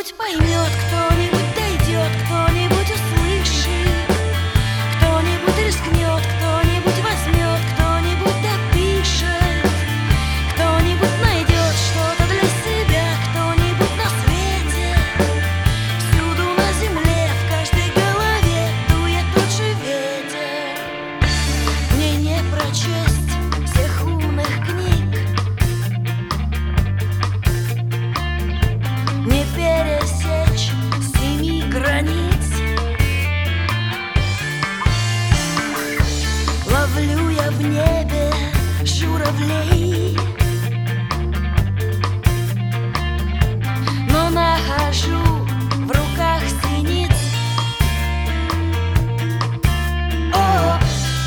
Кто-нибудь поймет, кто-нибудь дойдет, кто-нибудь услышит, кто-нибудь рискнет, кто-нибудь возьмет, кто-нибудь допишет, кто-нибудь найдет что-то для себя, кто-нибудь на свете. Всюду на земле, в каждой голове дует тот же ветер. Мне не прочесть всех умных книг, не пересечь 7 границ. Ловлю я в небе журавлей, но нахожу в руках синиц. О,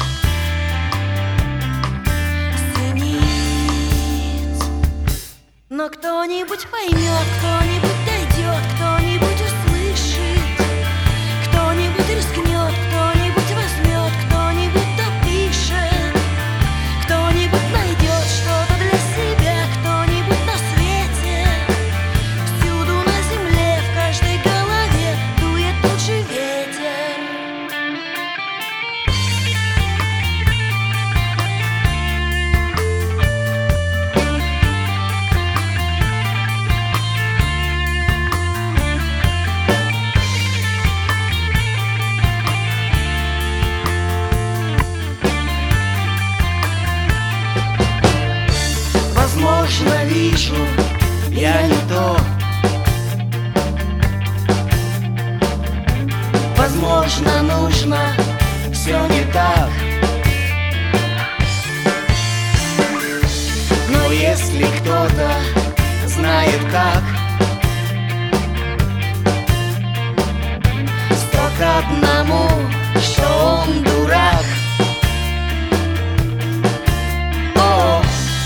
синиц. Но кто-нибудь поймет, кто-нибудь дойдет, кто-нибудь услышит, кто-нибудь рискнет, кто-нибудь возьмет, кто-нибудь допишет, кто-нибудь найдет что-то для себя, кто-нибудь на свете. Всюду на земле, в каждой голове дует тот же ветер. Возможно, вижу я не то, возможно, нужно все не так. Но если кто-то знает как, 100 к 1, что он дурак. О,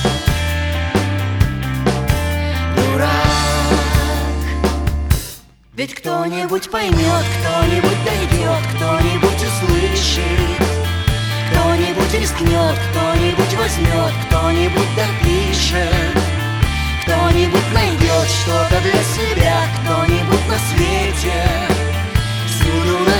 ведь кто-нибудь поймет, кто-нибудь дойдет, кто-нибудь услышит, кто-нибудь рискнет, кто-нибудь возьмет, кто-нибудь допишет, кто-нибудь найдет что-то для себя, кто-нибудь на свете. Всюду